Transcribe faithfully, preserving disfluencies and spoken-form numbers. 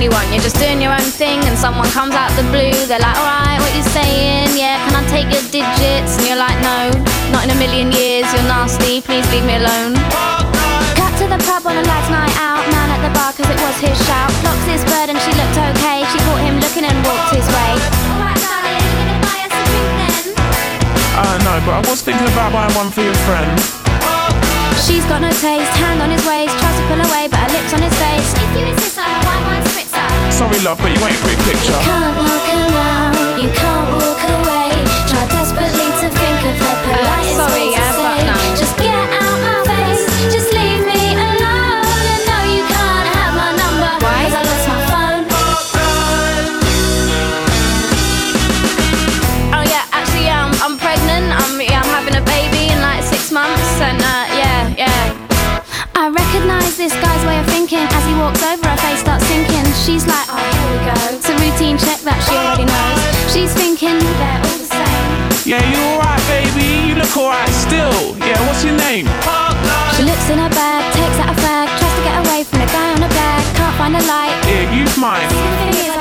anyone. You're just doing your own thing and someone comes out the blue. They're like, alright, what you saying? Yeah, can I take your digits? And you're like, no, not in a million years. You're nasty, please leave me alone. Cut to the pub on a last night out. Man at the bar cause it was his shout. Clocks his bird and she looked okay. She caught him looking and walked his way. Alright darling, you gonna buy us a drink then? Uh, no, but I was thinking about buying one for your friend. She's got no taste, hand on his waist, tries to pull away, but her lips on his face. If you insist on a white wine spritzer. Sorry love, but you ain't a pretty picture. You can't walk around, you can't walk away. Try desperately to think of the politest uh, sorry, uh, way to yeah, say. But no. Just get out my face, just leave me alone. And no, you can't have my number. Why? Cause I lost my phone. Oh yeah, actually yeah, I'm, I'm pregnant. I'm, yeah, I'm having a baby in like six months. And uh, yeah, yeah. I recognise this guy's way of thinking. As he walks over, her face starts sinking. She's like, oh, here we go. It's a routine check that she already knows. She's thinking, they're all the same. Yeah, you alright, baby? You look alright still. Yeah, what's your name? She looks in her bag, takes out a fag, tries to get away from the guy on the bag. Can't find a light. Yeah, use mine.